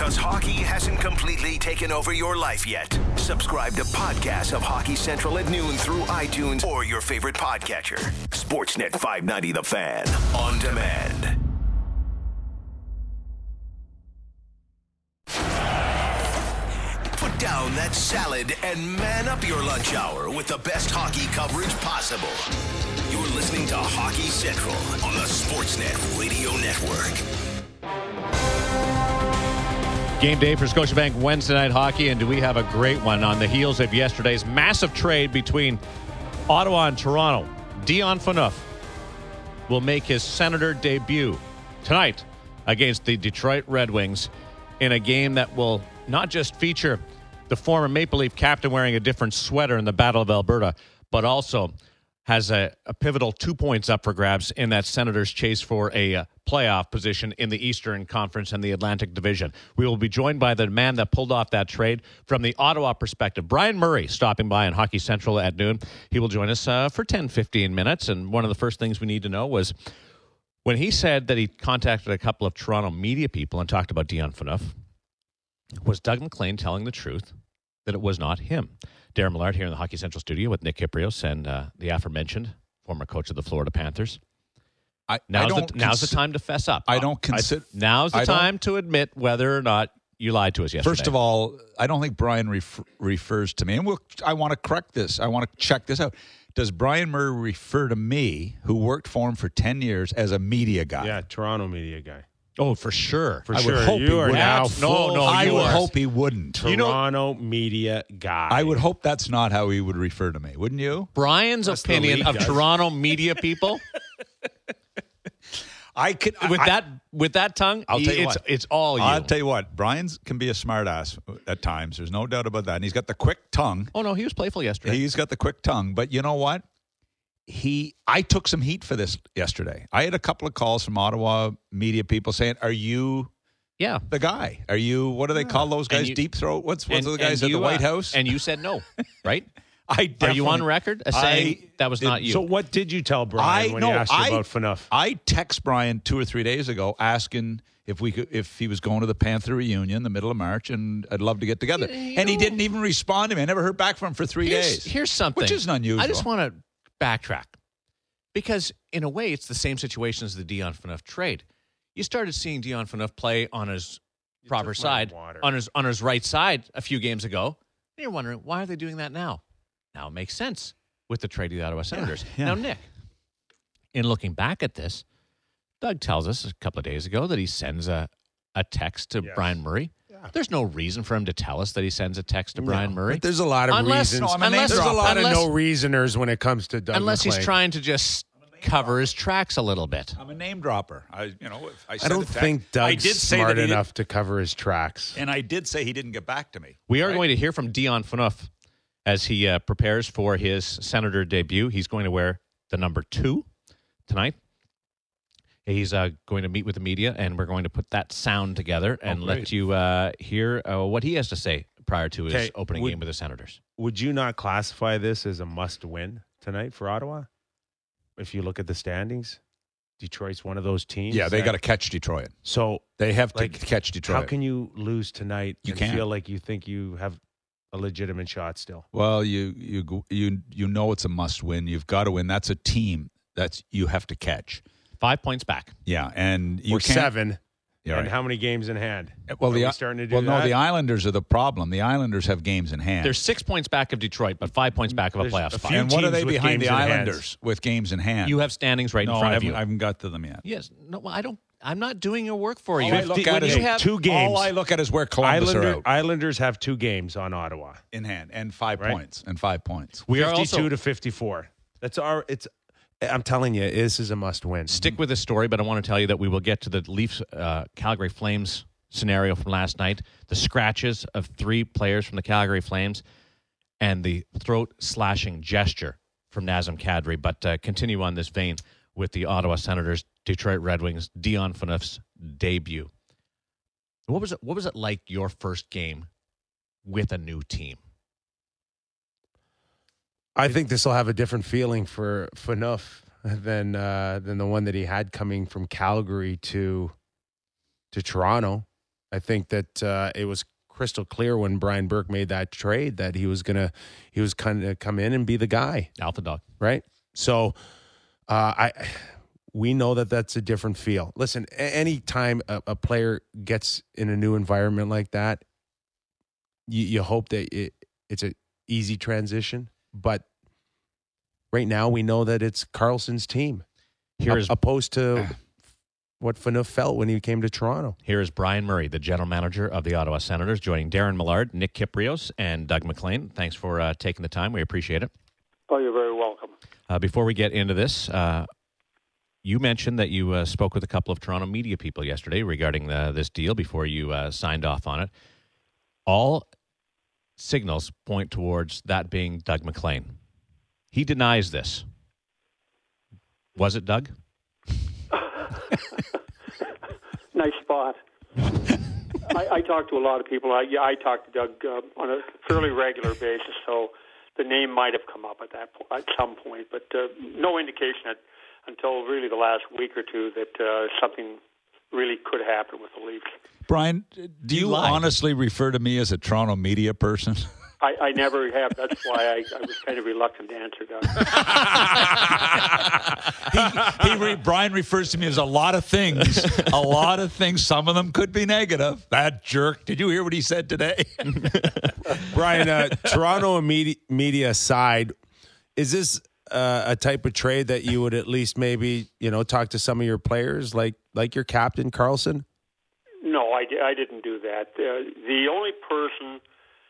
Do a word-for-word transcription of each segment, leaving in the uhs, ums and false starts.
because hockey hasn't completely taken over your life yet. Subscribe to podcasts of Hockey Central at noon through iTunes or your favorite podcatcher. Sportsnet five ninety The Fan. On demand. Put down that salad and man up your lunch hour with the best hockey coverage possible. You're listening to Hockey Central on the Sportsnet Radio Network. Game day for Scotiabank Wednesday night hockey, and do we have a great one on the heels of yesterday's massive trade between Ottawa and Toronto. Dion Phaneuf will make his Senator debut tonight against the Detroit Red Wings in a game that will not just feature the former Maple Leaf captain wearing a different sweater in the Battle of Alberta, but also has a, a pivotal two points up for grabs in that Senators' chase for a uh, playoff position in the Eastern Conference and the Atlantic Division. We will be joined by the man that pulled off that trade from the Ottawa perspective. Brian Murray stopping by on Hockey Central at noon. He will join us uh, for ten, fifteen minutes. And one of the first things we need to know was when he said that he contacted a couple of Toronto media people and talked about Dion Phaneuf, was Doug MacLean telling the truth that it was not him? Darren Millard here in the Hockey Central studio with Nick Kypreos and uh, the aforementioned former coach of the Florida Panthers. I, now's, I don't the, now's cons- the time to fess up. I don't consider. Now's the time to admit whether or not you lied to us yesterday. First of all, I don't think Brian ref- refers to me, and we'll, I want to correct this. I want to check this out. Does Brian Murray refer to me, who worked for him for ten years, as a media guy? Yeah, Toronto media guy. Oh, for sure. For I sure. would hope you he are would. now No, full no, I you would are. hope he wouldn't. Toronto media guy. I would hope that's not how he would refer to me, wouldn't you? Brian's That's the opinion league, of guys. Toronto media people I could with I, that with that tongue, I'll tell you it's what. it's all you. I'll tell you what. Brian's can be a smartass at times. There's no doubt about that. And he's got the quick tongue. oh no, he was playful yesterday. He's got the quick tongue. But you know what? He, I took some heat for this yesterday. I had a couple of calls from Ottawa media people saying, "Are you yeah. the guy? Are you what do they call those guys? you- Deep throat? What's what's And- the guys and at the you, White uh, House?" And you said no, right? I Are definitely, you on record as saying I that was did- not you? So what did you tell Brian I when no, he asked I, you about Phaneuf? I text Brian two or three days ago asking if we could, if he was going to the Panther reunion the middle of March, and I'd love to get together. You- you and he know- didn't even respond to me. I never heard back from him for three here's, days. Here's something. which isn't unusual. I just want to backtrack because, in a way, it's the same situation as the Dion Phaneuf trade. You started seeing Dion Phaneuf play on his proper took my side, water. on his on his right side a few games ago. And you're wondering, why are they doing that now? Now it makes sense with the trade of the Ottawa Senators. yeah. Now, Nick, in looking back at this, Doug tells us a couple of days ago that he sends a, a text to Yes. Brian Murray. There's no reason for him to tell us that he sends a text to Brian No, Murray. but there's a lot of Unless- reasons. No, I'm a name unless- there's a lot unless- of no reasoners when it comes to Doug Unless he's MacLean. trying to just cover his tracks a little bit. I'm a name dropper. I, you know, if I, I sent don't a text- think Doug's I did say smart that he enough to cover his tracks. did, and I did say he didn't get back to me. We are Right? going to hear from Dion Phaneuf as he uh, prepares for his Senator debut. He's going to wear the number two tonight. He's uh, going to meet with the media, and we're going to put that sound together and let great. you uh, hear uh, what he has to say prior to his Okay, opening would- game with the Senators. Would you not classify this as a must-win tonight for Ottawa? If you look at the standings, Detroit's one of those teams. Yeah, they that- got to catch Detroit. So They have to Like, catch Detroit. how can you lose tonight You and can't. feel like you think you have a legitimate shot still? Well, you you go- you you know it's a must win. You've got to win. That's a team that's you have to catch. Five points back. Yeah, and you Or can't. seven. Yeah, and right. how many games in hand? Well, Are the we starting to do well, no, that? the Islanders are the problem. The Islanders have games in hand. They're six points back of Detroit, but five points back of a There's playoff a spot. few and what are teams they with behind the games in hand. Islanders with games in hand? You have standings right no, in front I of haven't, you. I haven't got to them yet. Yes. No, well, I don't. I'm not doing your work for you. All I look When at is you have two games. All I look at is where Columbus Islander, are out Islanders have two games on Ottawa. in hand and five Right. points and five points. we are fifty-two also to fifty-four. That's our. It's. I'm telling you, this is a must-win. stick with this story, but I want to tell you that we will get to the Leafs uh, Calgary Flames scenario from last night, the scratches of three players from the Calgary Flames, and the throat-slashing gesture from Nazem Kadri. But uh, continue on this vein with the Ottawa Senators, Detroit Red Wings, Dion Phaneuf's debut. What was it? What was it like your first game with a new team? I think this will have a different feeling for Phaneuf than uh, than the one that he had coming from Calgary to to Toronto. I think that uh, it was crystal clear when Brian Burke made that trade that he was gonna he was kind of come in and be the guy, Alpha dog, right? So uh, I we know that that's a different feel. Listen, any time a, a player gets in a new environment like that, you, you hope that it, it's an easy transition. But right now, we know that it's Karlsson's team, Here is opposed to what Phaneuf felt when he came to Toronto. Here is Brian Murray, the general manager of the Ottawa Senators, joining Darren Millard, Nick Kypreos, and Doug MacLean. Thanks for uh, taking the time. We appreciate it. Oh, you're very welcome. Uh, before we get into this, uh, you mentioned that you uh, spoke with a couple of Toronto media people yesterday regarding the, this deal before you uh, signed off on it. All signals point towards that being Doug MacLean. He denies this. Was it Doug? Nice spot. I, I talk to a lot of people. I, yeah, I talk to Doug uh, on a fairly regular basis, so the name might have come up at that po- at some point, but uh, no indication that, until really the last week or two that uh, something really could happen with the Leafs. Brian, do you, you honestly refer to me as a Toronto media person? I, I never have. That's why I, I was kind of reluctant to answer he, that. he re, Brian refers to me as a lot of things. A lot of things. Some of them could be negative. That jerk. Did you hear what he said today? Brian, uh, Toronto media, media aside, is this uh, a type of trade that you would at least maybe, you know, talk to some of your players, like like your captain, Karlsson? No, I, I didn't do that. Uh, the only person...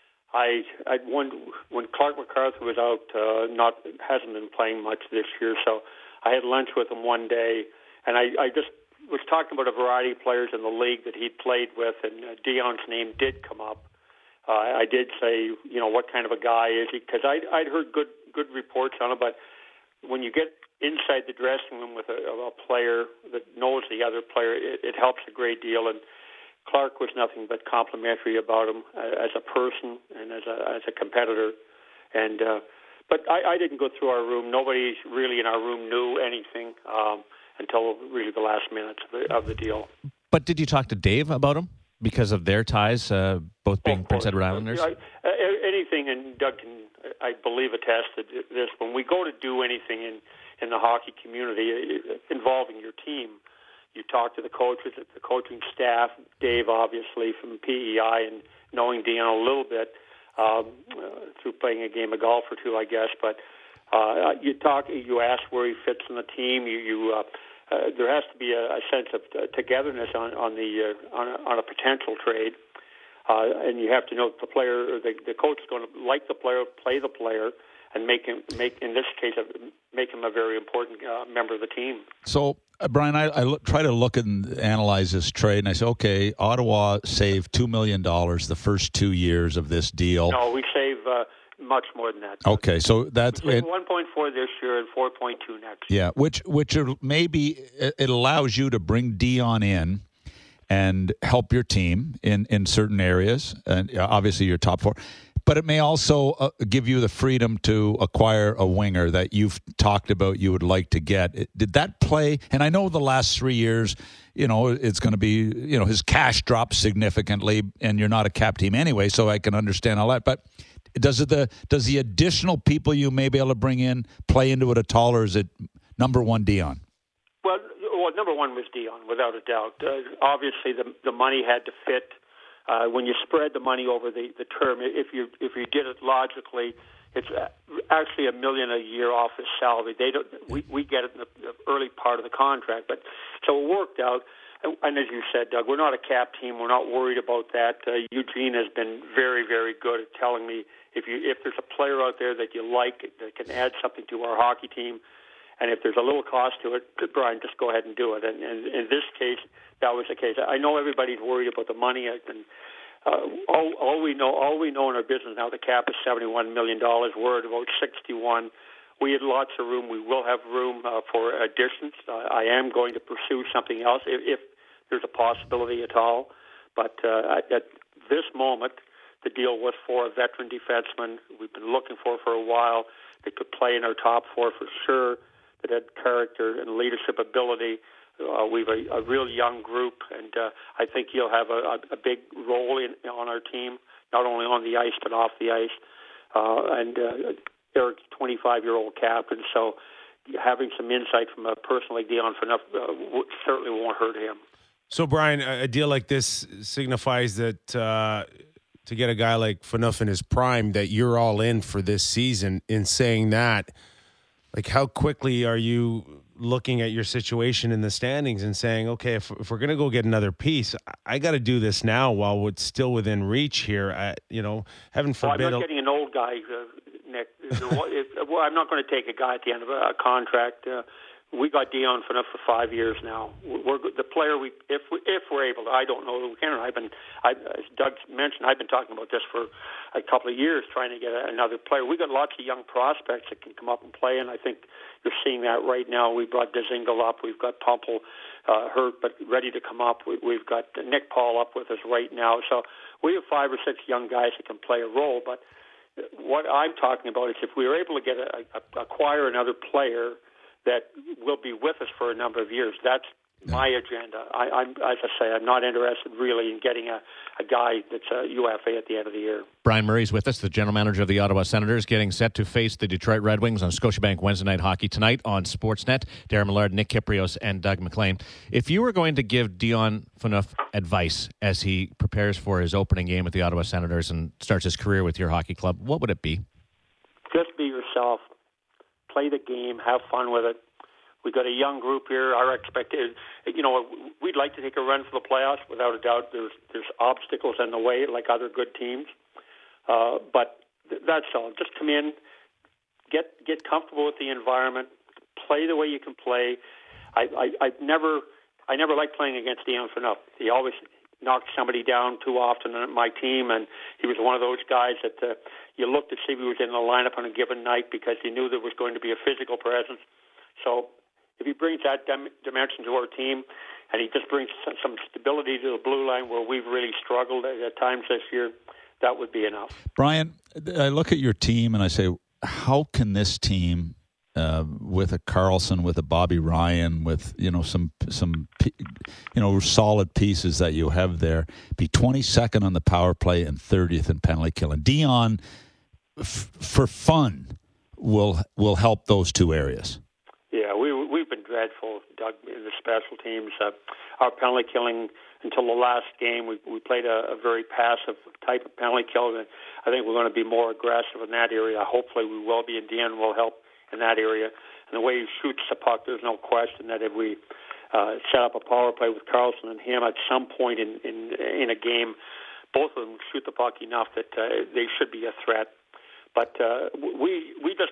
I I when when Clark MacArthur was out, uh, not hasn't been playing much this year. So I had lunch with him one day, and I, I just was talking about a variety of players in the league that he'd played with, and uh, Dion's name did come up. Uh, I did say, you know, what kind of a guy is he? Because I'd, I'd heard good good reports on him, but when you get inside the dressing room with a, a player that knows the other player, it, it helps a great deal. And Clark was nothing but complimentary about him uh, as a person and as a as a competitor, and uh, but I, I didn't go through our room. Nobody really in our room knew anything um, until really the last minutes of the, of the deal. But did you talk to Dave about him because of their ties, uh, both being Prince Edward Islanders? I, uh, anything, and Doug can, I believe, attest to this. When we go to do anything in in the hockey community involving your team, you talk to the coaches, the coaching staff, Dave, obviously, from P E I, and knowing Dion a little bit um, uh, through playing a game of golf or two, I guess. But uh, you talk, you ask where he fits in the team. You, you uh, uh, there has to be a, a sense of uh, togetherness on on the uh, on, a, on a potential trade, uh, and you have to know the player, or the, the coach is going to like the player, play the player, and make him make in this case make him a very important uh, member of the team. So, uh, Brian, I, I look, try to look and analyze this trade, and I say, okay, Ottawa saved two million dollars the first two years of this deal. No, we save uh, much more than that. Okay, so that's we save one point four this year and four point two next. Yeah, which which are maybe it allows you to bring Dion in and help your team in, in certain areas, and obviously your top four. But it may also uh, give you the freedom to acquire a winger that you've talked about you would like to get. It, did that play? And I know the last three years, you know, it's going to be, you know, his cash drops significantly, and you're not a cap team anyway, so I can understand all that. But does it the does the additional people you may be able to bring in play into it at all, or is it number one Dion? Well, well number one was Dion, without a doubt. Uh, obviously, the the money had to fit. Uh, when you spread the money over the, the term, if you if you did it logically, it's actually a million a year off his salary. They don't. We, we get it in the, the early part of the contract, but so it worked out. And, and as you said, Doug, we're not a cap team. We're not worried about that. Uh, Eugene has been very, very good at telling me if you if there's a player out there that you like that can add something to our hockey team, and if there's a little cost to it, Brian, just go ahead and do it. And, and in this case, that was the case. I know everybody's worried about the money, and uh, all, all we know, all we know in our business now, the cap is seventy-one million dollars. We're at about sixty-one. We had lots of room. We will have room uh, for additions. Uh, I am going to pursue something else if, if there's a possibility at all. But uh, at this moment, the deal was for a veteran defenseman we've been looking for for a while that could play in our top four for sure, that had character and leadership ability, Uh, we've a, a real young group, and uh, I think he'll have a, a, a big role in, on our team, not only on the ice but off the ice. Uh, and uh, Eric's twenty-five-year-old captain, so having some insight from a person like Dion Phaneuf uh, w- certainly won't hurt him. So, Brian, a a deal like this signifies that uh, to get a guy like Phaneuf in his prime, that you're all in for this season. In saying that, like, how quickly are you looking at your situation in the standings and saying, okay, if, if we're going to go get another piece, I, I got to do this now while it's still within reach here. I, you know, heaven forbid. Well, I'm not getting an old guy, uh, Nick. if, well, I'm not going to take a guy at the end of a, a contract. Uh, we got Dion Phaneuf for five years now. We're the player we, if we, if we're able to. I don't know that we can. I've been, I, as Doug mentioned, I've been talking about this for a couple of years, trying to get another player. We got lots of young prospects that can come up and play, and I think you're seeing that right now. We brought Dzingel up. We've got Pumpel uh, hurt but ready to come up. We, we've got Nick Paul up with us right now. So we have five or six young guys that can play a role. But what I'm talking about is if we were able to get a, a, acquire another player that will be with us for a number of years. That's yeah. my agenda. I, I'm, as I say, I'm not interested really in getting a, a guy that's a U F A at the end of the year. Brian Murray's with us, the general manager of the Ottawa Senators, getting set to face the Detroit Red Wings on Scotiabank Wednesday Night Hockey tonight on Sportsnet. Darren Millard, Nick Kypreos, and Doug MacLean. If you were going to give Dion Phaneuf advice as he prepares for his opening game with the Ottawa Senators and starts his career with your hockey club, what would it be? Just be yourself. Play the game. Have fun with it. We've got a young group here. Our expectation, you know, we'd like to take a run for the playoffs. Without a doubt, there's there's obstacles in the way, like other good teams. Uh, but th- that's all. Just come in, get get comfortable with the environment, play the way you can play. I I, I never I never liked playing against Dion Phaneuf. He always knocked somebody down too often on my team, and he was one of those guys that uh, you looked to see if he was in the lineup on a given night because he knew there was going to be a physical presence. So if he brings that dim- dimension to our team, and he just brings some, some stability to the blue line where we've really struggled at, at times this year, that would be enough. Brian, I look at your team and I say, how can this team, uh, with a Carlson, with a Bobby Ryan, with you know some some you know solid pieces that you have there, be twenty-second on the power play and thirtieth in penalty killing? Dion, f- for fun, will will help those two areas. Yeah, we, we've been dreadful, Doug, in the special teams. Uh, our penalty killing, until the last game, we, we played a, a very passive type of penalty kill. And I think we're going to be more aggressive in that area. Hopefully we will be, and Dion will help in that area. And the way he shoots the puck, there's no question that if we uh, set up a power play with Carlson and him at some point in, in, in a game, both of them shoot the puck enough that uh, they should be a threat. But uh, we we just...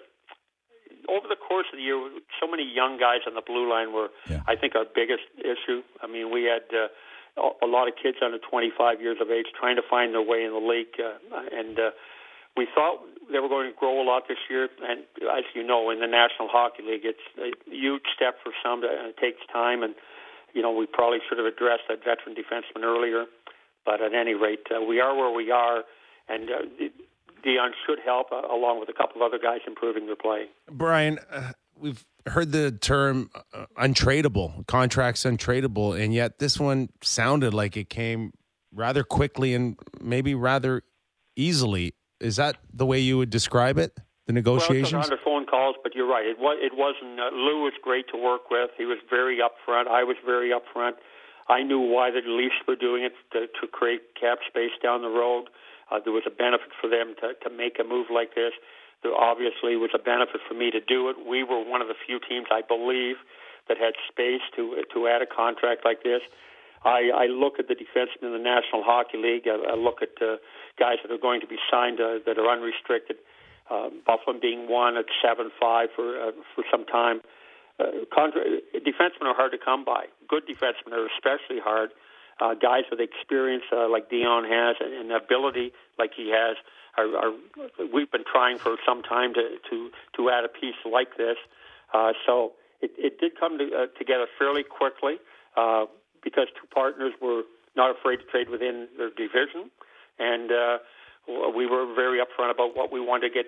Over the course of the year, so many young guys on the blue line were, yeah. I think, our biggest issue. I mean, we had uh, a lot of kids under twenty-five years of age trying to find their way in the league, uh, and uh, we thought they were going to grow a lot this year. And as you know, in the National Hockey League, it's a huge step for some, and it takes time. And you know, we probably should have addressed that veteran defenseman earlier. But at any rate, uh, we are where we are, and uh, Dion should help, uh, along with a couple of other guys improving their play. Brian, uh, we've heard the term uh, untradeable, contracts untradeable, and yet this one sounded like it came rather quickly and maybe rather easily. Is that the way you would describe it, the negotiations? Well, it took one hundred phone calls, but you're right. It, was, it wasn't. Uh, Lou was great to work with. He was very upfront. I was very upfront. I knew why the Leafs were doing it, to, to create cap space down the road. Uh, there was a benefit for them to, to make a move like this. There obviously was a benefit for me to do it. We were one of the few teams, I believe, that had space to to add a contract like this. I, I look at the defensemen in the National Hockey League. I, I look at uh, guys that are going to be signed uh, that are unrestricted. Uh, Buffalo being one at seven five for uh, for some time. Uh, contra- defensemen are hard to come by. Good defensemen are especially hard. Uh, guys with experience uh, like Dion has and, and ability like he has, are, are we've been trying for some time to to, to add a piece like this. Uh, so it, it did come to, uh, together fairly quickly uh, because two partners were not afraid to trade within their division, and uh, we were very upfront about what we wanted to get done.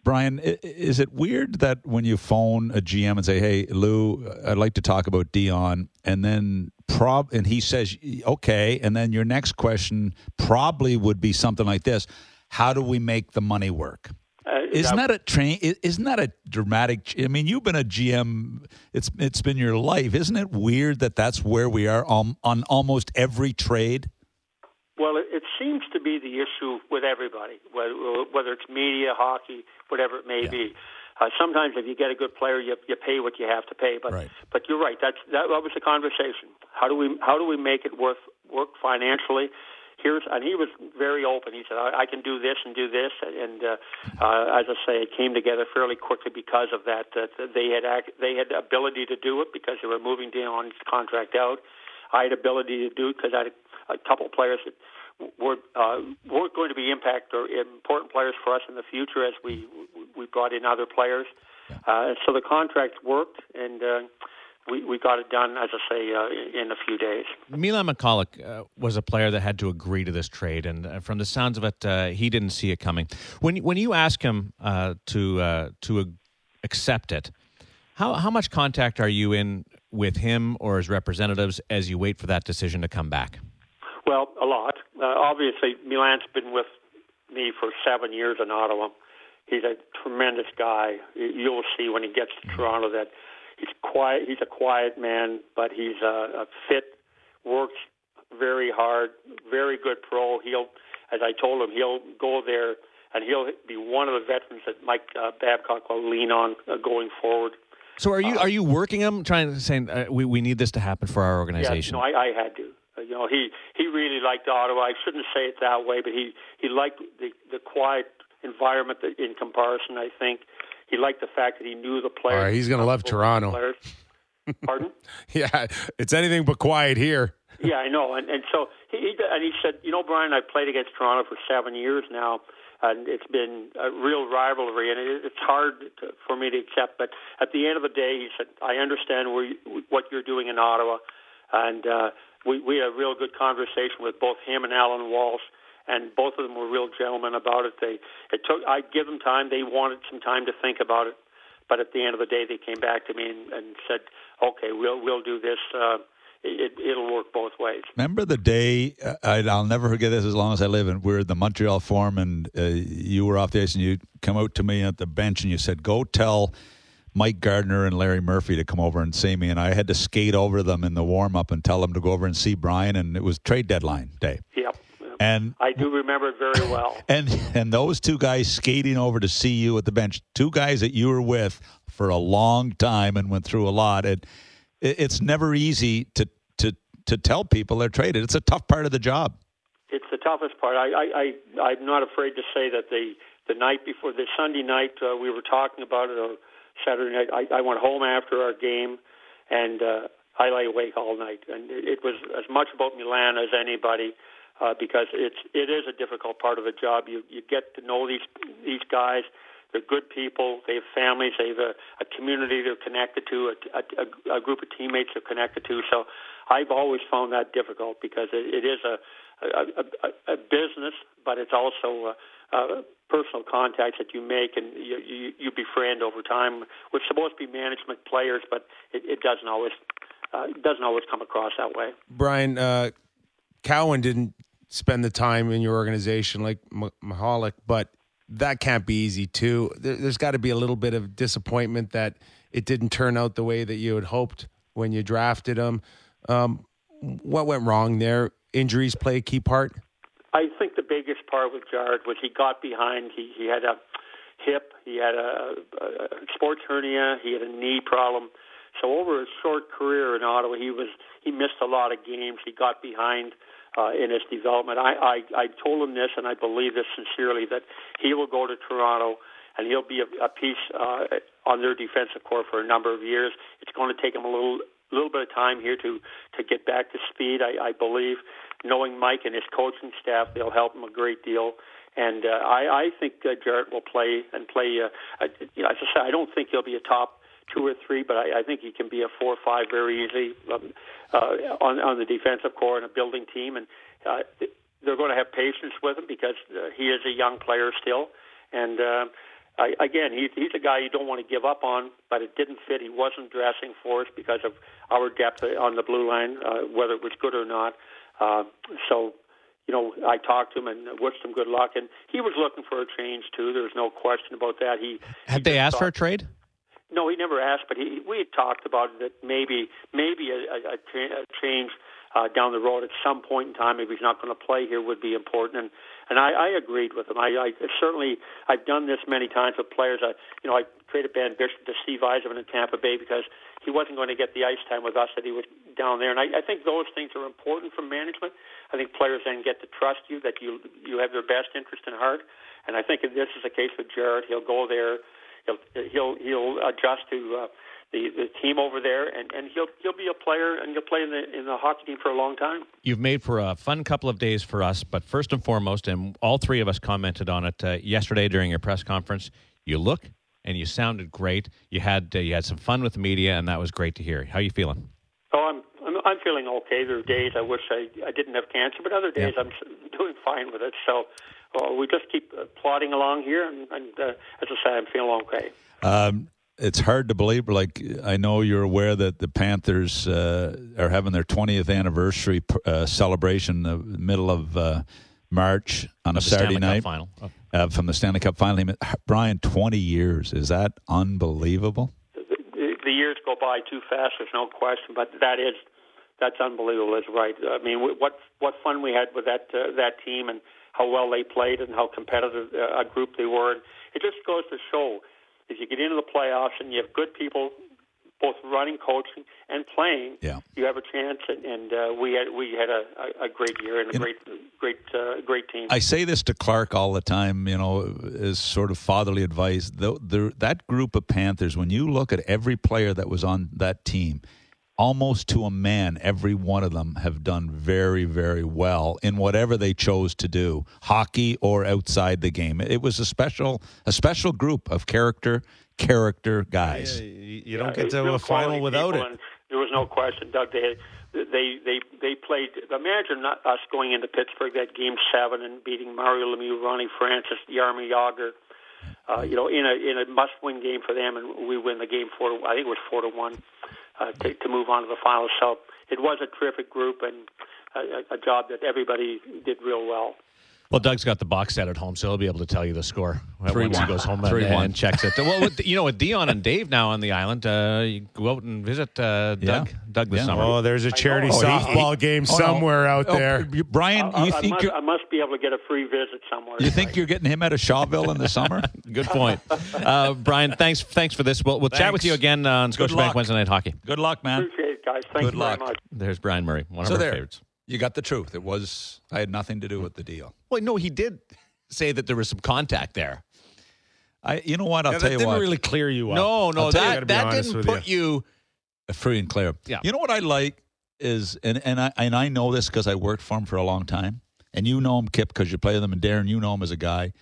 Brian, is it weird that when you phone a G M and say, "Hey, Lou, I'd like to talk about Dion," and then prob and he says, "Okay," and then your next question probably would be something like this: how do we make the money work? Uh, isn't that, that a train? Isn't that a dramatic? I mean, you've been a G M; it's it's been your life. Isn't it weird that that's where we are on, on almost every trade? Well, it, it seems to be the issue with everybody, whether, whether it's media, hockey, whatever it may yeah. be. Uh, sometimes, if you get a good player, you, you pay what you have to pay. But right. but you're right. That's that, that was the conversation. How do we how do we make it worth work financially? Here's and he was very open. He said, I, I can do this and do this, and uh, uh, as I say, it came together fairly quickly because of that. That they had act, they had the ability to do it because they were moving Dion's contract out. I had ability to do it because I had a, a couple of players that were uh, weren't going to be impact or important players for us in the future as we we brought in other players. Uh, so the contract worked, and uh, we we got it done, as I say, uh, in a few days. Milan Michalek uh, was a player that had to agree to this trade, and uh, from the sounds of it, uh, he didn't see it coming. When when you ask him uh, to uh, to uh, accept it, how how much contact are you in with him or his representatives as you wait for that decision to come back? Well, a lot. Uh, obviously, Milan's been with me for seven years in Ottawa. He's a tremendous guy. You'll see when he gets to Toronto that he's quiet. He's a quiet man, but he's a, a fit, works very hard, very good pro. He'll, as I told him, he'll go there and he'll be one of the veterans that Mike uh, Babcock will lean on uh, going forward. So, are you uh, are you working him, trying to say uh, we we need this to happen for our organization? Yeah, no, I, I had to. Uh, you know, he, he really liked Ottawa. I shouldn't say it that way, but he, he liked the, the quiet environment that, in comparison, I think. He liked the fact that he knew the players. All right, he's going to love Toronto. Pardon? Yeah, it's anything but quiet here. Yeah, I know. And, and so he, he and he said, you know, Brian, I've played against Toronto for seven years now, and it's been a real rivalry, and it, it's hard to, for me to accept. But at the end of the day, he said, I understand where you, what you're doing in Ottawa, and uh, we, we had a real good conversation with both him and Alan Walsh, and both of them were real gentlemen about it. They it took I give them time; they wanted some time to think about it, but at the end of the day, they came back to me and, and said, "Okay, we'll we'll do this." Uh, It, it'll work both ways. Remember the day, uh, I'll never forget this as long as I live, and we were at the Montreal Forum, and uh, you were off the ice, and you come out to me at the bench, and you said, go tell Mike Gardner and Larry Murphy to come over and see me, and I had to skate over them in the warm-up and tell them to go over and see Brian, and it was trade deadline day. Yep. And I do remember it very well. And and those two guys skating over to see you at the bench, two guys that you were with for a long time and went through a lot, and it's never easy to, to to tell people they're traded. It's a tough part of the job. It's the toughest part. I, I, I, I'm not afraid to say that the, the night before, the Sunday night, uh, we were talking about it, or Saturday night, I, I went home after our game, and uh, I lay awake all night. And it, it was as much about Milan as anybody, uh, because it's, it is a difficult part of the job. You, you get to know these these guys. They're good people. They have families. They have a, a community they're connected to, a, a, a group of teammates they're connected to. So I've always found that difficult because it, it is a, a, a, a business, but it's also a, a personal contacts that you make and you, you, you befriend over time. We're supposed to be management players, but it, it doesn't always uh, doesn't always come across that way. Brian, uh, Cowan didn't spend the time in your organization like Michalek, but that can't be easy too. There's got to be a little bit of disappointment that it didn't turn out the way that you had hoped when you drafted him. Um, what went wrong there? Injuries play a key part? I think the biggest part with Jared was he got behind. He, he had a hip, he had a, a sports hernia, he had a knee problem. So over his short career in Ottawa, he was he missed a lot of games. He got behind Uh, in his development. I, I, I told him this, and I believe this sincerely, that he will go to Toronto and he'll be a, a piece uh, on their defensive core for a number of years. It's going to take him a little little bit of time here to, to get back to speed, I, I believe. Knowing Mike and his coaching staff, they'll help him a great deal. And uh, I, I think uh, Jarrett will play and play. Uh, uh, you know, as I said, I don't think he'll be a top two or three, but I, I think he can be a four or five very easy um, uh, on, on the defensive core and a building team. And uh, they're going to have patience with him because uh, he is a young player still. And uh, I, again, he, he's a guy you don't want to give up on, but it didn't fit. He wasn't dressing for us because of our depth on the blue line, uh, whether it was good or not. Uh, so, you know, I talked to him and wished him good luck, and he was looking for a change too. There's no question about that. He Had he they asked thought, for a trade? No, he never asked, but he, we had talked about it, that maybe maybe a, a, a change uh, down the road at some point in time, if he's not going to play here, would be important. And and I, I agreed with him. I, I certainly I've done this many times with players. I you know I traded Ben Bishop to Steve Yzerman in Tampa Bay because he wasn't going to get the ice time with us that he was down there. And I, I think those things are important from management. I think players then get to trust you, that you you have their best interest in heart. And I think if this is the case with Jared, he'll go there. He'll he'll he'll adjust to uh, the the team over there, and, and he'll he'll be a player, and he'll play in the in the hockey team for a long time. You've made for a fun couple of days for us, but first and foremost, and all three of us commented on it uh, yesterday during your press conference. You look and you sounded great. You had uh, you had some fun with the media, and that was great to hear. How are you feeling? Oh, I'm I'm, I'm feeling okay. There are days I wish I, I didn't have cancer, but other days yeah. I'm doing fine with it. So. Well, we just keep uh, plodding along here, and, and uh, as I say, I'm feeling okay. Um, it's hard to believe. Like, I know you're aware that the Panthers uh, are having their twentieth anniversary uh, celebration in the middle of uh, March on of a Saturday Stanley night Cup final. Oh. Uh, from the Stanley Cup final. Brian, twenty years. Is that unbelievable? The, the, the years go by too fast, there's no question, but that is that's unbelievable. Is right. I mean, what what fun we had with that uh, that team, and how well they played and how competitive uh, a group they were. It just goes to show, if you get into the playoffs and you have good people, both running, coaching, and playing, yeah. you have a chance. And, and uh, we had we had a, a great year and a you great know, great uh, great team. I say this to Clark all the time, you know, as sort of fatherly advice. The, the, that group of Panthers, when you look at every player that was on that team, almost to a man, every one of them have done very, very well in whatever they chose to do, hockey or outside the game. It was a special, a special group of character, character guys. Yeah, you, you don't yeah, get to a final without it. There was no question, Doug. They they they they played. Imagine not us going into Pittsburgh that game seven and beating Mario Lemieux, Ronnie Francis, Jaromir Jagr. Uh, you know, in a in a must-win game for them, and we win the game four. To, I think it was four to one. Uh, to, to move on to the finals. So it was a terrific group and a, a job that everybody did real well. Well, Doug's got the box set at home, so he'll be able to tell you the score Three once one. he goes home and, and checks it. Well, with, you know, with Dion and Dave now on the island, uh, you go out and visit uh, Doug, yeah. Doug this yeah. summer. Oh, there's a charity oh, softball he, game oh, somewhere no. out oh, there. Brian, I, you I, think I must, I must be able to get a free visit somewhere. You think you're getting him out of Shawville in the summer? Good point. Uh, Brian, thanks thanks for this. We'll, we'll chat with you again on Scotiabank Wednesday Night Hockey. Good luck, man. Appreciate it, guys. Thank Good you luck. very much. There's Brian Murray, one so of our there, favorites. You got the truth. It was, I had nothing to do with the deal. Well, no, he did say that there was some contact there. I, you know what? I'll yeah, tell that you didn't what. really clear you up. No, no, I'll tell you, that, that didn't put you. you free and clear. Yeah. You know what I like is, and and I and I know this because I worked for him for a long time, and you know him, Kip, because you play with him, and Darren, you know him as a guy.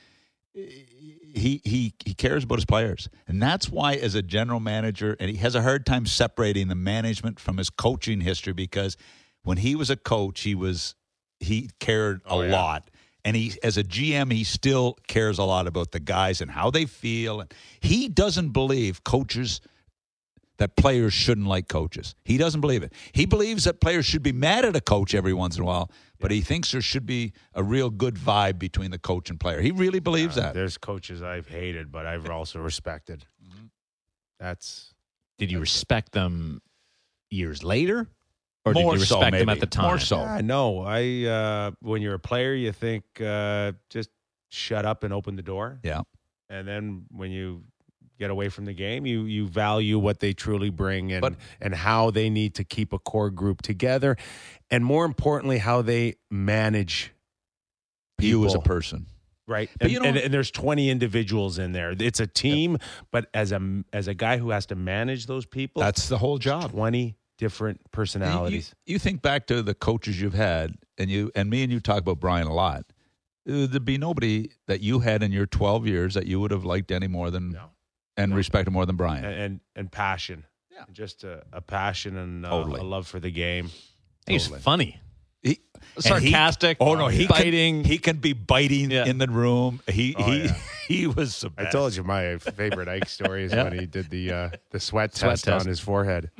He he he cares about his players, and that's why, as a general manager, and he has a hard time separating the management from his coaching history, because when he was a coach, he was he cared a oh, yeah. lot. And he, as a G M, he still cares a lot about the guys and how they feel. And he doesn't believe coaches that players shouldn't like coaches. He doesn't believe it. He believes that players should be mad at a coach every once in a while, but yeah. he thinks there should be a real good vibe between the coach and player. He really believes uh, that. There's coaches I've hated, but I've also respected. Mm-hmm. That's. Did you respect them years later? Or More did you respect so, them at the time? More so. Yeah, no, I. Uh, when you're a player, you think uh, just shut up and open the door. Yeah. And then when you get away from the game, you you value what they truly bring and but, and how they need to keep a core group together, and more importantly, how they manage people. You as a person. Right, but and, you know, and, and there's twenty individuals in there. It's a team, yeah. but as a as a guy who has to manage those people, that's the whole job. twenty different personalities. You, you think back to the coaches you've had, and you and me and you talk about Brian a lot. There'd be nobody that you had in your twelve years that you would have liked any more than no. and no. respected more than Brian. And and, and passion, yeah, just a, a passion and uh, totally. a love for the game. He's totally. funny. He, sarcastic. He, oh no, he biting. Can, he can be biting yeah. in the room. He Oh, he yeah. he was the best. I told you my favorite Ike story is Yeah. when he did the uh, the sweat, Sweat test, test. on his forehead.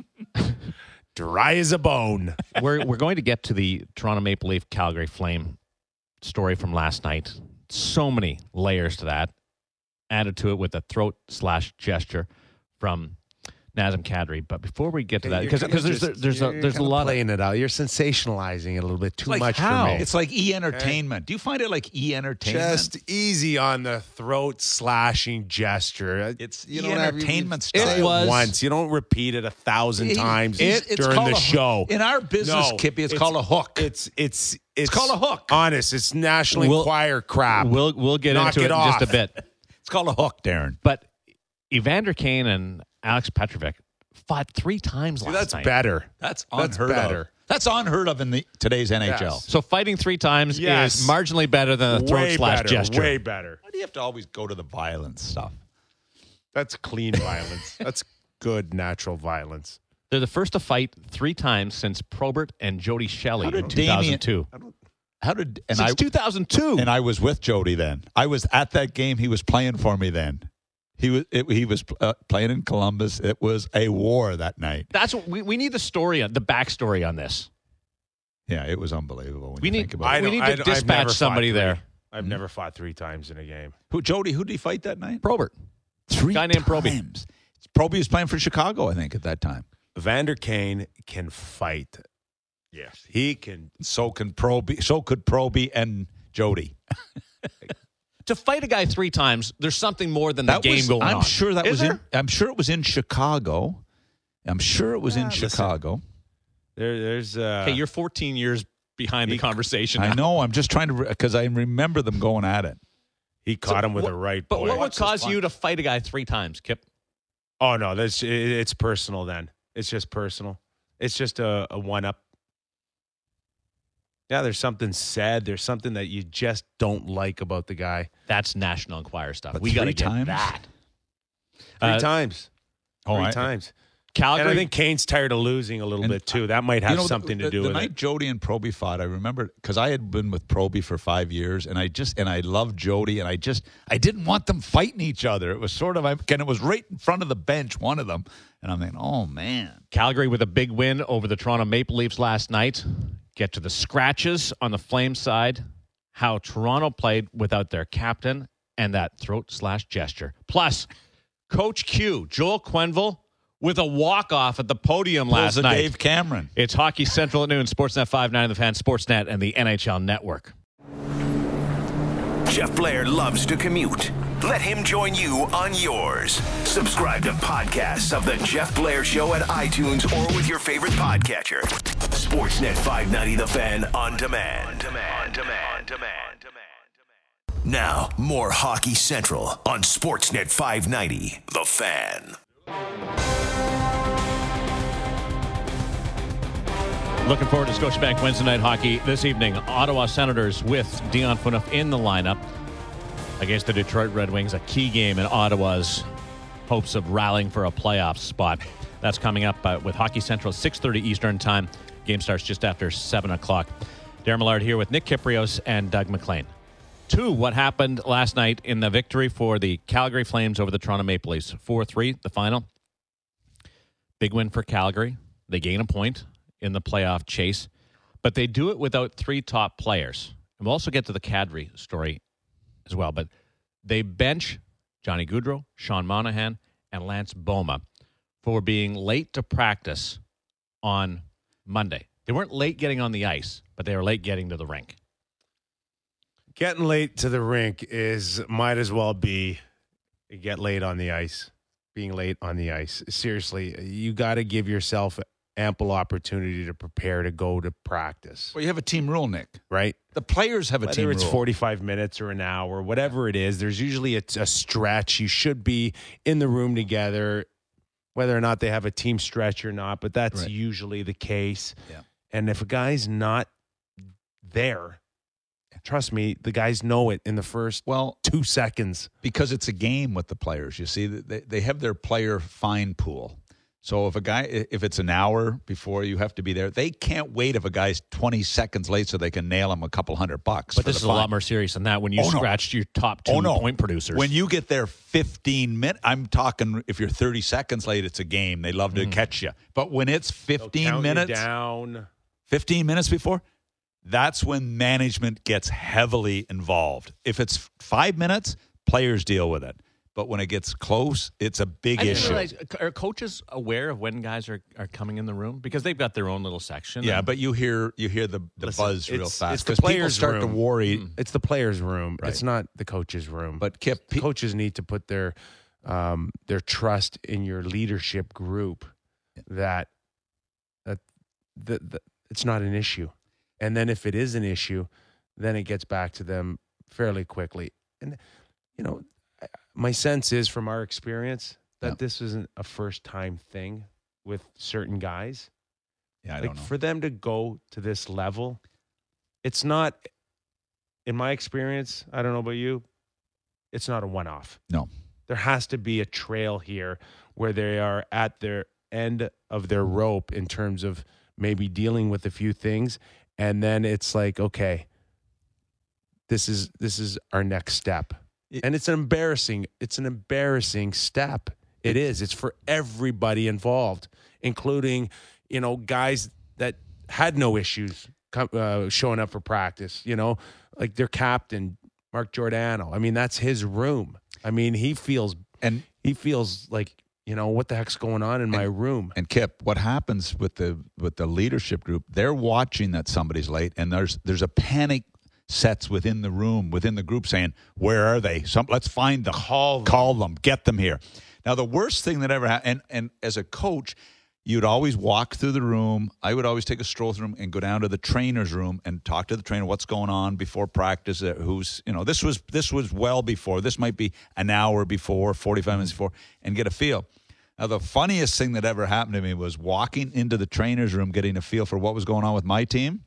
Dry as a bone. we're we're going to get to the Toronto Maple Leaf Calgary Flame story from last night. So many layers to that. Added to it with a throat slash gesture from Nazem Kadri. But before we get to that, because You're kinda there's just- there's a you're there's a kinda lot of playing it out. You're sensationalizing it a little bit too Like much how? for me. It's like e-entertainment. Do you find it like e-entertainment? Just easy on the throat slashing gesture. It's You don't have- e-entertainment you style. say It was- once. You don't repeat it a thousand It- times it's- it's during called the a- show. In our business, No, Kippy, it's, called a hook. It's it's it's, called a hook. Honest, it's National We'll- Enquirer crap. we'll we'll get Knock into it it, in just a off. bit. It's called a hook, Darren. But Evander Kane and Alex Petrovic fought three times See, last that's night. better. That's That's unheard better. of. That's unheard of in the today's N H L. Yes. So fighting three times Yes. is marginally better than a throat Way slash better. gesture. Way better. Why do you have to always go to the violence stuff? That's clean violence. That's good natural violence. They're the first to fight three times since Probert and Jody Shelley How did in two thousand two. How did and Since I two thousand two. and I was with Jody then. I was at that game. He was playing for me then. He was it, he was uh, playing in Columbus. It was a war that night. That's what we, we need the story on the backstory on this. Yeah, it was unbelievable. When We you need- think about I it. We need to I've dispatch never fought somebody three. there. I've never fought three times in a game. Who Jody? Who did he fight that night? Probert. Three Guy named Proby. times. Proby was playing for Chicago, I think, at that time. Vander Kane can fight. Yes, he can. So can Proby. So could Proby and Jody. To fight a guy three times, there's something more than the That game was, going I'm on. sure that Is was there? in. I'm sure it was in Chicago. I'm sure it was in listen. Chicago. There, there's. Uh, Okay, you're fourteen years behind the conversation. I now. know. I'm just trying to because I remember them going at it. he caught So him with what- a right. But boy. what would What's this cause punch? you to fight a guy three times, Kip? Oh no, that's it, it's personal. Then it's just personal. It's just a, a one up. Yeah, there's something said. There's something that you just don't like about the guy. That's National Enquirer stuff. But we got to three get times? that. Three Uh, times. Oh, Three I- times. Calgary. And I think Kane's tired of losing a little And bit too. That might have You know, the- something the, to do the with night it. Jody and Proby fought, I remember because I had been with Proby for five years, and I just and I loved Jody, and I just I didn't want them fighting each other. It was sort of, and it was right in front of the bench, one of them, and I'm thinking, oh man, Calgary with a big win over the Toronto Maple Leafs last night. Get to the scratches on the Flame side. How Toronto played without their captain and that throat slash gesture. Plus, Coach Q, Joel Quenneville, with a walk-off at the podium last Pulls a night. Dave Cameron. It's Hockey Central at noon, Sportsnet five ninety, The Fan, Sportsnet, and the N H L Network. Jeff Blair loves to commute. Let him join you on yours. Subscribe to podcasts of The Jeff Blair Show at iTunes or with your favorite podcatcher. Sportsnet five ninety The Fan on demand. On demand. On demand. On demand. Now, more Hockey Central on Sportsnet five ninety The Fan. Looking forward to Scotiabank Wednesday Night Hockey this evening. Ottawa Senators with Dion Phaneuf in the lineup against the Detroit Red Wings, a key game in Ottawa's hopes of rallying for a playoff spot. That's coming up uh, with Hockey Central, six thirty Eastern Time. Game starts just after seven o'clock. Darren Millard here with Nick Kiprios and Doug McLean. Two, what happened last night in the victory for the Calgary Flames over the Toronto Maple Leafs. four three, the final. Big win for Calgary. They gain a point in the playoff chase, but they do it without three top players. And we'll also get to the Kadri story as well, but they bench Johnny Gaudreau, Sean Monahan, and Lance Boma for being late to practice on Monday. They weren't late getting on the ice, but they were late getting to the rink. Getting late to the rink is might as well be get late on the ice. Being late on the ice. Seriously, you got to give yourself ample opportunity to prepare to go to practice, Well, you have a team rule, Nick. right? The players have a team Whether it's rule. forty-five minutes or an hour, whatever it is, there's usually a, a stretch. You should be in the room together, whether or not they have a team stretch or not, but that's Right. usually the case. Yeah. And if a guy's not there, trust me, the guys know it in the first Well, two seconds. because it's a game with the players. You see, they they have their player fine pool. So if a guy, if it's an hour before you have to be there, they can't wait if a guy's twenty seconds late so they can nail him a couple hundred bucks. But this is fine. A lot more serious than that when you oh, scratched no. your top two oh, no. point producers. When you get there fifteen minutes, I'm talking if you're thirty seconds late, it's a game. They love to mm. catch you. But when it's fifteen minutes, down. fifteen minutes before, that's when management gets heavily involved. If it's five minutes, players deal with it. But when it gets close, it's a big I issue. Realize, are coaches aware of when guys are, are coming in the room? Because they've got their own little section. Yeah, and, but you hear you hear the, the listen, buzz real fast. It's the players' people start room. to worry. Mm. It's the players' room. Right. It's not the coaches' room. But Kip, the coaches need to put their um, their trust in your leadership group that that, that that it's not an issue. And then if it is an issue, then it gets back to them fairly quickly. And you know, my sense is from our experience that yeah. this isn't a first time thing with certain guys. Yeah, I like don't know. For them to go to this level, it's not, in my experience, I don't know about you, it's not a one-off. No. There has to be a trail here where they are at their end of their rope in terms of maybe dealing with a few things, and then it's like, okay, this is this is our next step. It, and it's an embarrassing, it's an embarrassing step. It is. It's for everybody involved, including, you know, guys that had no issues uh, showing up for practice, you know, like their captain, Mark Giordano. I mean, that's his room. I mean, he feels and he feels like, you know, what the heck's going on in and, my room? And Kip, what happens with the with the leadership group, they're watching that somebody's late, and there's there's a panic sets within the room, within the group saying, where are they? Some, let's find them. Call them. Call them. Get them here. Now, the worst thing that ever happened, and, and as a coach, you'd always walk through the room. I would always take a stroll through the room and go down to the trainer's room and talk to the trainer, what's going on before practice, uh, who's, you know, this was this was well before. This might be an hour before, forty-five minutes before, and get a feel. Now, the funniest thing that ever happened to me was walking into the trainer's room, getting a feel for what was going on with my team.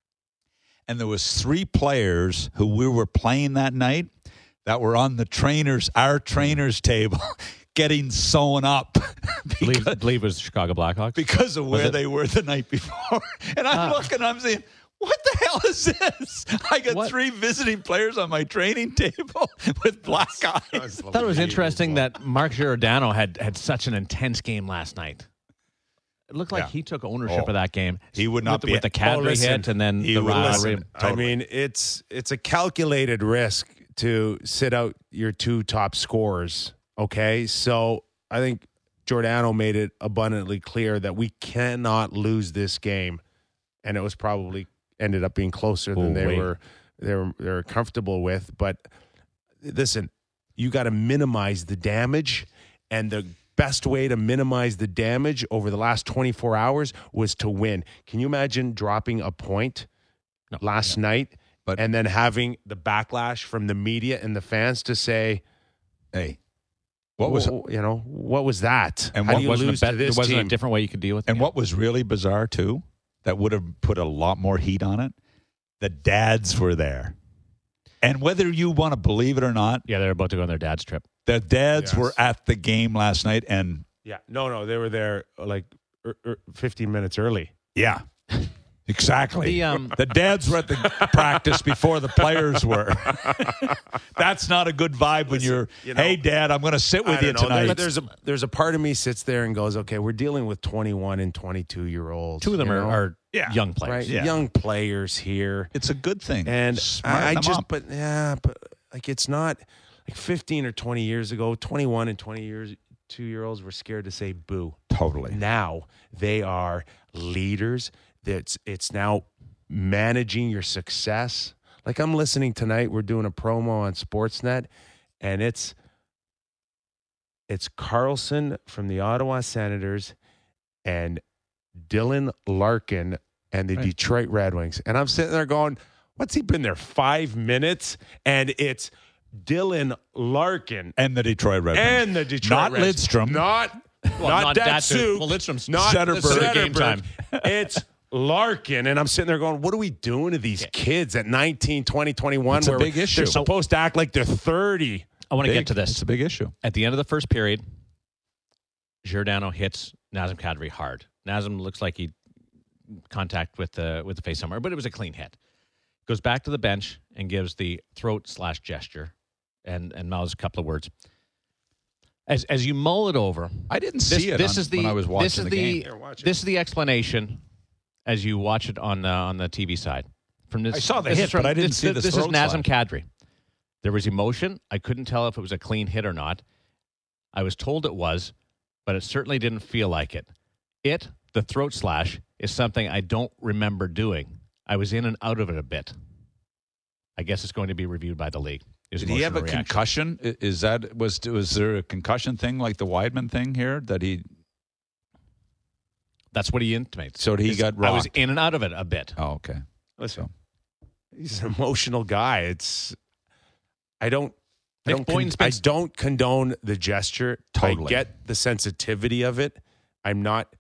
And there was three players who we were playing that night that were on the trainers, our trainers table, getting sewn up. Believe, believe it was the Chicago Blackhawks? Because of where they were the night before. And I'm uh, looking, I'm saying, what the hell is this? I got what? three visiting players on my training table with black eyes. I thought it was interesting that Mark Giordano had, had such an intense game last night. It looked like yeah. he took ownership oh. of that game. He would not with, be with the Kadri oh, hit and then the rivalry. Totally. I mean, it's it's a calculated risk to sit out your two top scorers. Okay, so I think Giordano made it abundantly clear that we cannot lose this game, and it was probably ended up being closer than oh, they wait. were they were they were comfortable with. But listen, you got to minimize the damage, and the best way to minimize the damage over the last twenty-four hours was to win. Can you imagine dropping a point no, last no. night but, and then having the backlash from the media and the fans to say, hey, what was well, you know, what was that? And How what do you wasn't lose a bet, to this there wasn't team? a different way you could deal with it. And what was really bizarre too, that would have put a lot more heat on it, the dads were there. And whether you want to believe it or not, yeah, they're about to go on their dad's trip. The dads yes. were at the game last night, and yeah, no, no, they were there like er, er, fifteen minutes early. Yeah, exactly. The, um, the dads were at the practice before the players were. That's not a good vibe when Listen, you're, you know, hey, Dad, I'm going to sit with you know, tonight. There, there's a there's a part of me sits there and goes, okay, we're dealing with twenty-one and twenty-two year olds. Two of them you are, know? are yeah. young players, right? Yeah. Young players here. It's a good thing, and Smarten I, I them just, up. but yeah, but like it's not like fifteen or twenty years ago. twenty-one and twenty years, two year olds were scared to say boo. Totally. Now they are leaders. That's it's now managing your success. Like I'm listening tonight. We're doing a promo on Sportsnet, and it's it's Carlson from the Ottawa Senators and Dylan Larkin and the right. Detroit Red Wings. And I'm sitting there going, what's he been there, five minutes? And it's Dylan Larkin. And the Detroit Red Wings. And the Detroit Not Red Wings. Lidstrom. Not, well, not, not Datsuk. Well, Lidstrom's not Zetterberg. Zetterberg. Game time. It's Larkin. And I'm sitting there going, what are we doing to these yeah. kids at nineteen, twenty, twenty-one? It's a where big issue. They're supposed to act like they're thirty. I want to Big. get to this. It's a big issue. At the end of the first period, Giordano hits Nazem Kadri hard. Nazem looks like he contact with the with the face somewhere, but it was a clean hit. Goes back to the bench and gives the throat slash gesture and, and mouths a couple of words. As as you mull it over, I didn't this, see it this on, is the, when I was watching this is the, the game. Here, watch it. This is the explanation as you watch it on uh, on the T V side. From this, I saw the this hit, is from, but I didn't this, see the This is throat Nazem slide. Kadri. There was emotion. I couldn't tell if it was a clean hit or not. I was told it was, but it certainly didn't feel like it. It, the throat slash, is something I don't remember doing. I was in and out of it a bit. I guess it's going to be reviewed by the league. His Did he have a emotional reaction. concussion? I- Is that was was there a concussion thing like the Weidman thing here that he? That's what he intimates. So he Is got I was rocked. in and out of it a bit. Oh, okay. Listen, he's an emotional guy. It's I don't I Nick don't, con- Boynton's I been- don't condone the gesture. Totally. I get the sensitivity of it. I'm not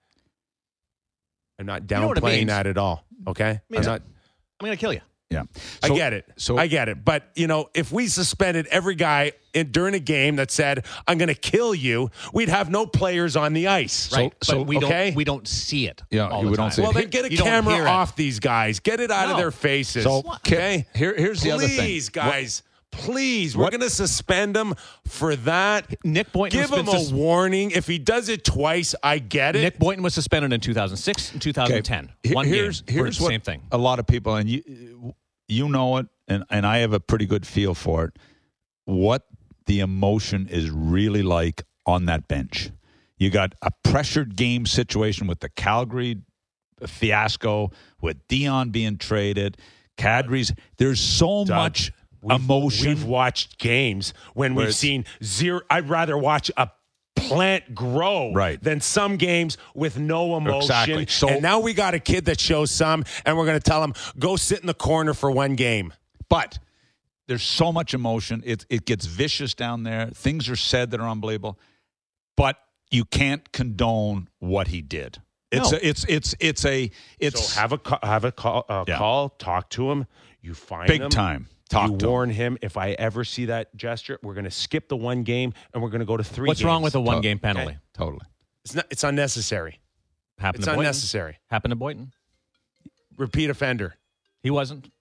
I'm not know what it downplaying means. that at all. Okay? means- I'm not I'm going to kill you. Yeah. I So- get it. so- I get it. But, you know, if we suspended every guy in, during a game that said, I'm going to kill you, we'd have no players on the ice. Right. so- but we okay. don't we don't see it. Yeah, all we the don't time. see it. Well, then get a You don't camera hear it. off these guys. Get it out of No. their faces. So okay? Here, here's the other thing. Please, guys. Please. We're What- going to suspend him for that. Nick Boynton Give was him been a sus- warning. If he does it twice, I get it. Nick Boynton was suspended in two thousand six and two thousand ten. He- One here's, game for here's the what same thing. A lot of people, and you you know it, and, and I have a pretty good feel for it, what the emotion is really like on that bench. You got a pressured game situation with the Calgary fiasco, with Dion being traded, Kadri's. There's so Doug, much we've- emotion. We've watched games when Where we've it's- seen zero. I'd rather watch a plant grow Right. than some games with no emotion. Exactly. So- and now we got a kid that shows some, and we're going to tell him, go sit in the corner for one game. But there's so much emotion. It it gets vicious down there. Things are said that are unbelievable. But you can't condone what he did. It's No. a, it's it's it's a it's So have a ca- have a call, uh, Yeah. call, talk to him. You find big him. time. Talk you to him. warn him. If I ever see that gesture, we're going to skip the one game and we're going to go to three. What's wrong games. with a one game penalty? Okay. Totally. It's not. It's unnecessary. Happened It's to Boynton. unnecessary. Happened to Boynton. Repeat offender. He wasn't.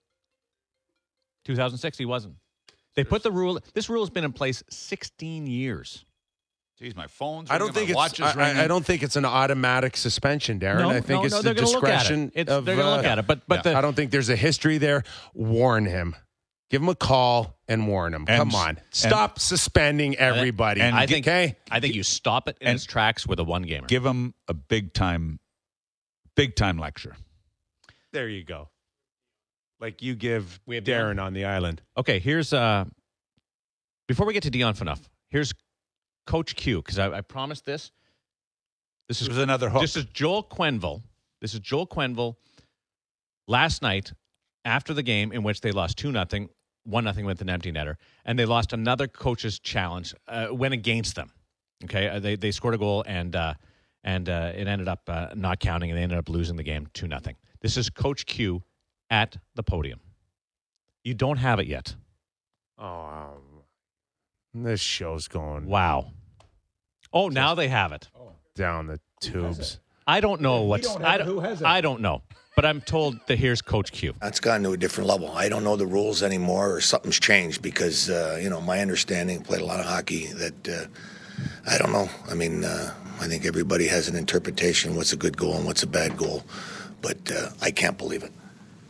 two thousand six, he wasn't. They put the rule. This rule has been in place sixteen years. Jeez, my phone's I don't think it's. I, I don't think it's an automatic suspension, Darren. No, I think no, it's no, the they're gonna look at it. discretion. It's- of, they're gonna uh, look at it, but- but the- I don't think there's a history there. Warn him. Give him a call and warn him. And- Come on, stop suspending everybody. and I think. okay. I think you stop it in And- its tracks with a one gamer. Give him a big time, big time lecture. There you go. Like you give We have Darren on the island. Okay, here's uh before we get to Dion Phaneuf, here's Coach Q, because I, I promised this. This is There's another hook. This is Joel Quenneville. This is Joel Quenneville last night after the game in which they lost two nothing, one nothing with an empty netter, and they lost another coach's challenge. Uh, went against them. Okay, uh, they they scored a goal and uh, and uh, it ended up uh, not counting, and they ended up losing the game two nothing. This is Coach Q at the podium. You don't have it yet. Oh, um, this show's going Wow. Oh, now they have it. down the tubes. I don't know what's. don't have I it. don't, Who has it? I don't know, but I'm told that here's Coach Q. That's gotten to a different level. I don't know the rules anymore, or something's changed because, uh, you know, my understanding, played a lot of hockey, that uh, I don't know. I mean, uh, I think everybody has an interpretation what's a good goal and what's a bad goal, but uh, I can't believe it.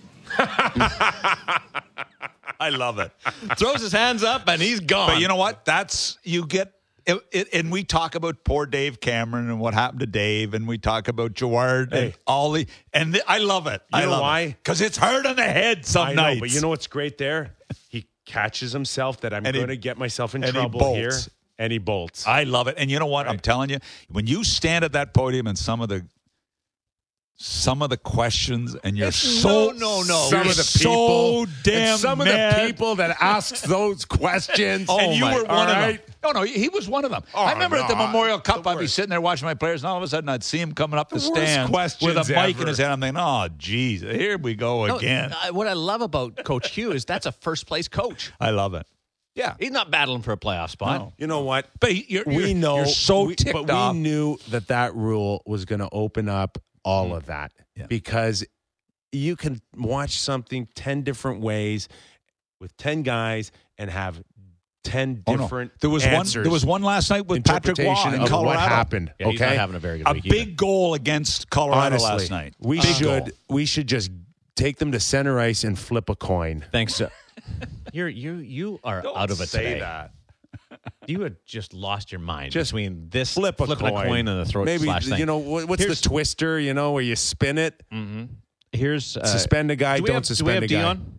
I love it. Throws his hands up and he's gone. But you know what? That's you get. It, it, and we talk about poor Dave Cameron and what happened to Dave, and we talk about Jaward and Hey. all the. And the, I love it. You I know love why? Because it's hard on the head some I know, nights. but you know what's great there? He catches himself that I'm And he- going to get myself in and he trouble here, bolts. and he bolts. I love it. And you know what? I'm telling you, when you stand at that podium and some of the some of the questions, and you're so no, no, no. Some you're of the so people, damn and some mad. of the people that asks those questions, and you my- were one all of right? them. No, no, he was one of them. Oh, I remember at the no, Memorial Cup, the I'd be worst. sitting there watching my players, and all of a sudden I'd see him coming up the, The worst stand with a questions mic in ever. his hand. I'm thinking, oh, geez, here we go No, again. I- what I love about Coach Q is that's a first place coach. I love it. Yeah. He's not battling for a playoff spot. No. You know what? But he- you're, we you're- know you're so we, ticked but off. we knew that that rule was going to open up all of that Yeah. because you can watch something ten different ways with ten guys and have ten Oh, no. different There was answers, one. There was one last night with Patrick Waugh interpretation in of Colorado. what happened. Yeah, he's okay, not having a very good A week big either. goal against Colorado honestly, last night. we Big should goal. we should just take them to center ice and flip a coin. Thanks. Uh, you're you you are Don't out of it say today. that. You had just lost your mind Just between this Flip a flipping coin. a coin and the throat Maybe slash thing. you know what, what's Here's- the twister? You know where you spin it, Here's uh, suspend a guy, do we don't have, suspend do we have a guy. Dion?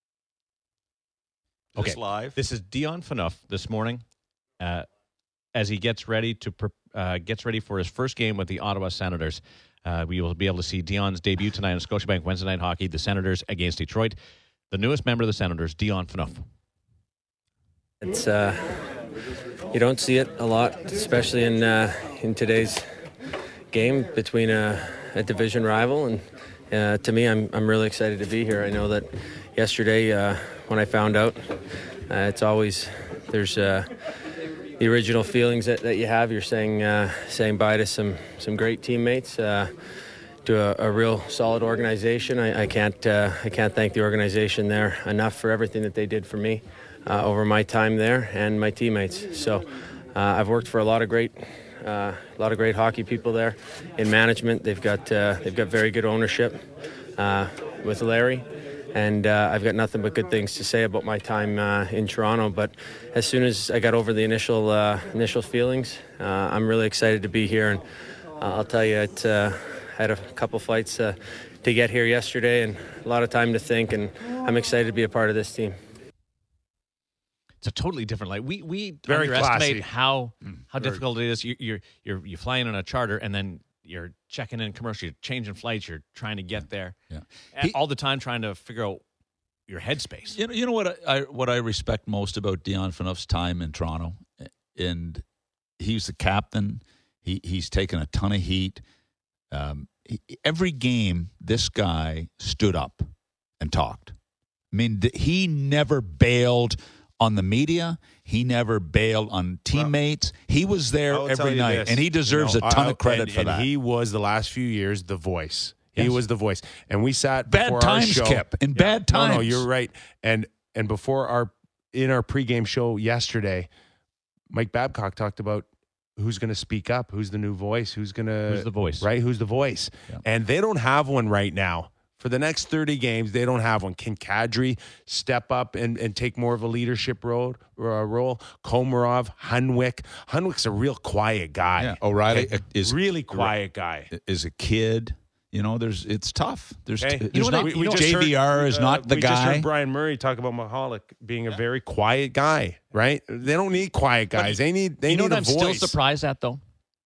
This Okay. live. This is Dion Phaneuf this morning, uh, as he gets ready to pre- uh, gets ready for his first game with the Ottawa Senators. Uh, we will be able to see Dion's debut tonight on Scotiabank Wednesday Night Hockey. The Senators against Detroit. The newest member of the Senators, Dion Phaneuf. It's uh, you don't see it a lot, especially in uh, in today's game between a, a division rival. And uh, to me, I'm I'm really excited to be here. I know that yesterday uh, when I found out, uh, it's always there's uh, the original feelings that, that you have. You're saying uh, saying bye to some some great teammates. Uh, to a, a real solid organization. I, I can't uh, I can't thank the organization there enough for everything that they did for me uh, over my time there and my teammates. So uh, I've worked for a lot of great uh, a lot of great hockey people there in management. They've got uh, they've got very good ownership uh, with Larry. And uh, I've got nothing but good things to say about my time uh, in Toronto. But as soon as I got over the initial uh, initial feelings, uh, I'm really excited to be here. And uh, I'll tell you, it. Uh, I had a couple flights uh, to get here yesterday and a lot of time to think, and I'm excited to be a part of this team. It's a totally different life. We we Very underestimate classy. how Mm, how difficult it is. You, you're you're you fly in on a charter and then you're checking in commercial, you're changing flights, you're trying to get there, Yeah. And He- all the time trying to figure out your headspace. You know, you know what I, I what I respect most about Dion Phaneuf's time in Toronto, and he's the captain. He he's taken a ton of heat. Um, he, every game, this guy stood up and talked. I mean, th- he never bailed on the media. He never bailed on teammates. He was there I will tell every you night, this, and he deserves you know, a ton I- of credit and, for and that. He was the last few years the voice. He Yes. was the voice, and we sat Bad before times, our show. Kip. In bad No, no, times. you're right. And and before our in our pregame show yesterday, Mike Babcock talked about who's going to speak up, who's the new voice, who's going to Who's the voice? right? Who's the voice? Yeah. And they don't have one right now. For the next thirty games, they don't have one. Can Kadri step up and, and take more of a leadership role? Uh, role? Komarov, Hunwick. Hunwick's a real quiet guy. Yeah, O'Reilly is really quiet guy. is a kid. You know, there's it's tough. There's, Okay. there's You know not, what I- we just J V R heard- is uh, not the we just guy. heard Brian Murray talk about Mahalik being a very quiet guy, right? They don't need quiet guys. They need they you know need what a I'm voice. still surprised at, though?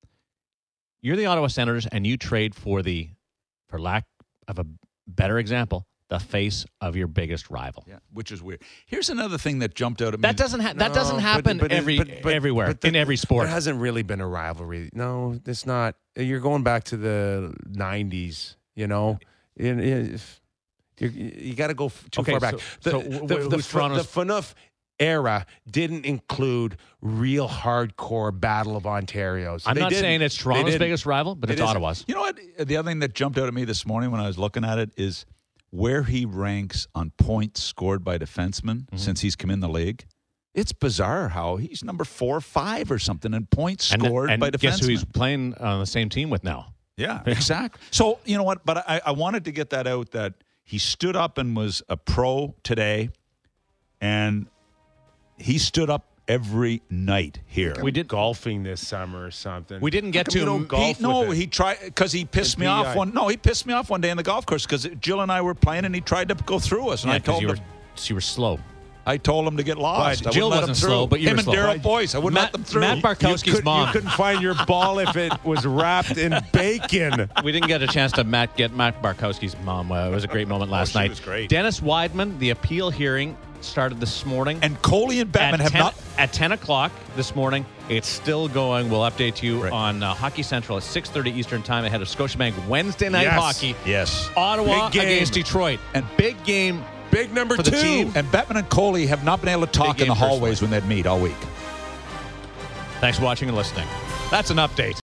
You're the Ottawa Senators, and you trade for the, for lack of a better example, the face of your biggest rival. Yeah, which is weird. Here's another thing that jumped out at me. That doesn't ha- that No, doesn't but- happen but it- every but- but- everywhere but the- in every sport. There hasn't really been a rivalry. No, it's not. You're going back to the nineties. You know, In- if you're, you got to go f- too Okay, far back. so- the, so the, wh- the, who's the, the Toronto's- Phaneuf era didn't include real hardcore Battle of Ontario's. I'm They not didn't. saying it's They Toronto's didn't. biggest rival, but It it's isn't. Ottawa's. You know what? The other thing that jumped out at me this morning when I was looking at it is where he ranks on points scored by defensemen Mm-hmm. since he's come in the league. It's bizarre how he's number four or five or something in points And, scored and by defensemen. guess who he's playing on the same team with now? Yeah, exactly. So, you know what? But I, I wanted to get that out that he stood up and was a pro today, and he stood up every night here. We did golfing this summer or something. We didn't get How come you to- don't golf He, no, with it? he tried because he pissed In me P I. off one. No, he pissed me off one day on the golf course because Jill and I were playing, and he tried to go through us, and Yeah, I 'cause told you him. were you were slow. I told him to get lost. But I Jill wouldn't let wasn't him through. slow, but you him were and slow. Daryl Boyce. I wouldn't Matt- let them through. Matt You, Barkowski's could, mom. you couldn't find your ball if it was wrapped in bacon. We didn't get a chance to Matt get Matt Barkowski's mom. Uh, it was a great moment last she night. was great. Dennis Weidman, the appeal hearing started this morning. and Coley and Batman at have ten, not. at ten o'clock this morning. It's still going. We'll update you Right. on uh, Hockey Central at six thirty Eastern Time ahead of Scotiabank Wednesday Night Yes. Hockey. Yes. Ottawa Big game. against Detroit. And big game Big number for the two. team. And Bettman and Coley have not been able to talk Big in the game hallways personally. when they'd meet all week. Thanks for watching and listening. That's an update.